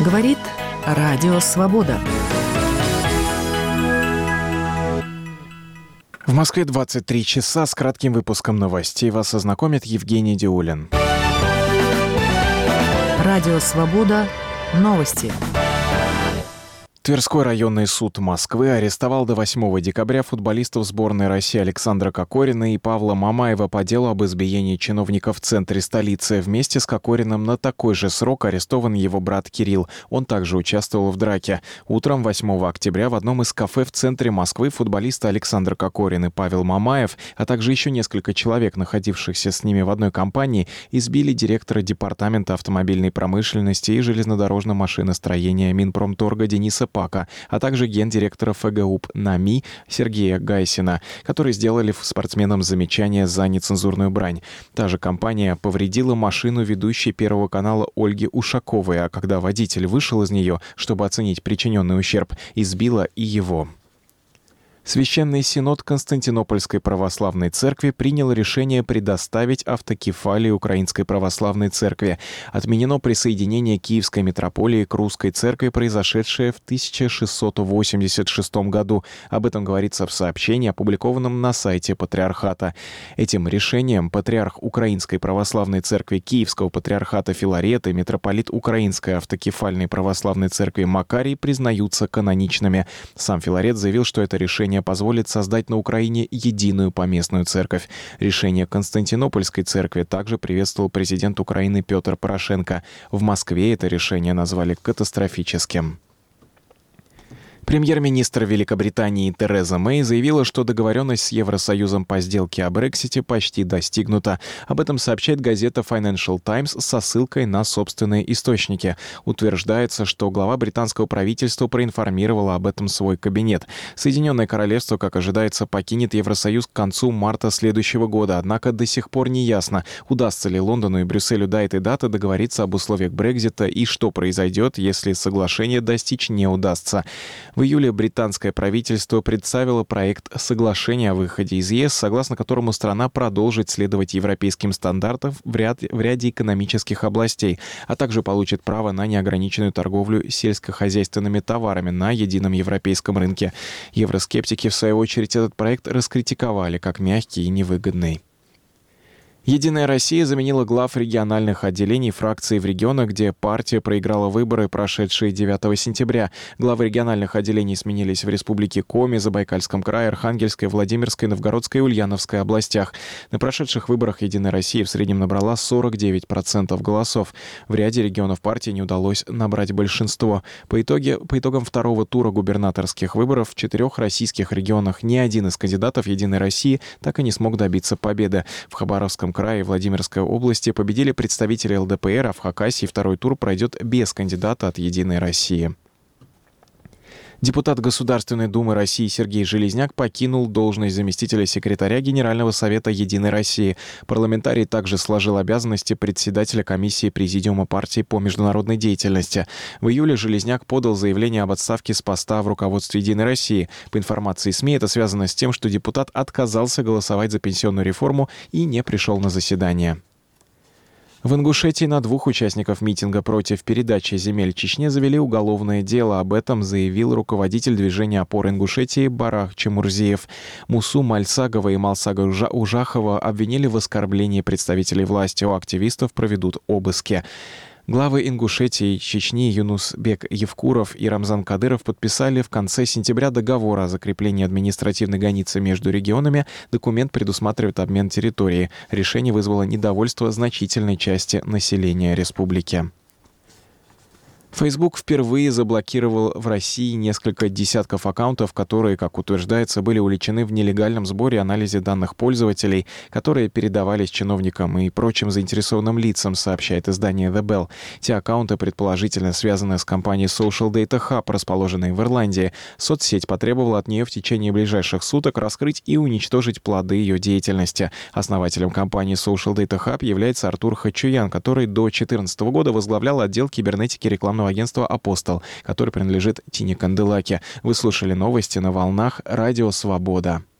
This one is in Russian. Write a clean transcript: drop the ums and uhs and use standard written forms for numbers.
Говорит Радио Свобода. В Москве 23 часа. С кратким выпуском новостей вас ознакомит Евгений Диулин. Радио Свобода. Новости. Тверской районный суд Москвы арестовал до 8 декабря футболистов сборной России Александра Кокорина и Павла Мамаева по делу об избиении чиновников в центре столицы. Вместе с Кокориным на такой же срок арестован его брат Кирилл. Он также участвовал в драке. Утром 8 октября в одном из кафе в центре Москвы футболисты Александр Кокорин и Павел Мамаев, а также еще несколько человек, находившихся с ними в одной компании, избили директора Департамента автомобильной промышленности и железнодорожного машиностроения Минпромторга Дениса Пака, а также гендиректора ФГУП НАМИ Сергея Гайсина, которые сделали спортсменам замечание за нецензурную брань. Та же компания повредила машину ведущей Первого канала Ольги Ушаковой, а когда водитель вышел из нее, чтобы оценить причиненный ущерб, избила и его. Священный Синод Константинопольской Православной Церкви принял решение предоставить автокефалию Украинской Православной Церкви. Отменено присоединение Киевской митрополии к Русской Церкви, произошедшее в 1686 году. Об этом говорится в сообщении, опубликованном на сайте Патриархата. Этим решением патриарх Украинской Православной Церкви Киевского Патриархата Филарет и митрополит Украинской Автокефальной Православной Церкви Макарий признаются каноничными. Сам Филарет заявил, что это решение позволит создать на Украине единую поместную церковь. Решение Константинопольской церкви также приветствовал президент Украины Петр Порошенко. В Москве это решение назвали катастрофическим. Премьер-министр Великобритании Тереза Мэй заявила, что договоренность с Евросоюзом по сделке о Брексите почти достигнута. Об этом сообщает газета Financial Times со ссылкой на собственные источники. Утверждается, что глава британского правительства проинформировала об этом свой кабинет. Соединенное Королевство, как ожидается, покинет Евросоюз к концу марта следующего года. Однако до сих пор не ясно, удастся ли Лондону и Брюсселю до этой даты договориться об условиях Брексита и что произойдет, если соглашение достичь не удастся. В июле британское правительство представило проект соглашения о выходе из ЕС, согласно которому страна продолжит следовать европейским стандартам в ряде экономических областей, а также получит право на неограниченную торговлю сельскохозяйственными товарами на едином европейском рынке. Евроскептики, в свою очередь, этот проект раскритиковали как мягкий и невыгодный. «Единая Россия» заменила глав региональных отделений фракций в регионах, где партия проиграла выборы, прошедшие 9 сентября. Главы региональных отделений сменились в Республике Коми, Забайкальском крае, Архангельской, Владимирской, Новгородской и Ульяновской областях. На прошедших выборах «Единая Россия» в среднем набрала 49% голосов. В ряде регионов партии не удалось набрать большинство. По итогам второго тура губернаторских выборов в 4 российских регионах ни один из кандидатов «Единой России» так и не смог добиться победы. В Хабаровском крае и Владимирской области победили представители ЛДПР, а в Хакасии второй тур пройдет без кандидата от «Единой России». Депутат Государственной Думы России Сергей Железняк покинул должность заместителя секретаря Генерального совета «Единой России». Парламентарий также сложил обязанности председателя комиссии Президиума партии по международной деятельности. В июле Железняк подал заявление об отставке с поста в руководстве «Единой России». По информации СМИ, это связано с тем, что депутат отказался голосовать за пенсионную реформу и не пришел на заседание. В Ингушетии на 2 участников митинга против передачи земель Чечне завели уголовное дело. Об этом заявил руководитель движения «Опора Ингушетии» Барах Чемурзиев. Мусу Мальсагова и Малсага Ужахова обвинили в оскорблении представителей власти. У активистов проведут обыски. Главы Ингушетии и Чечни Юнусбек Евкуров и Рамзан Кадыров подписали в конце сентября договор о закреплении административной границы между регионами. Документ предусматривает обмен территорией. Решение вызвало недовольство значительной части населения республики. Facebook впервые заблокировал в России несколько десятков аккаунтов, которые, как утверждается, были уличены в нелегальном сборе и анализе данных пользователей, которые передавались чиновникам и прочим заинтересованным лицам, сообщает издание The Bell. Те аккаунты предположительно связаны с компанией Social Data Hub, расположенной в Ирландии. Соцсеть потребовала от нее в течение ближайших суток раскрыть и уничтожить плоды ее деятельности. Основателем компании Social Data Hub является Артур Хачуян, который до 2014 года возглавлял отдел кибернетики рекламного агентства «Апостол», который принадлежит Тине Канделаки. Вы слушали новости на волнах Радио Свобода.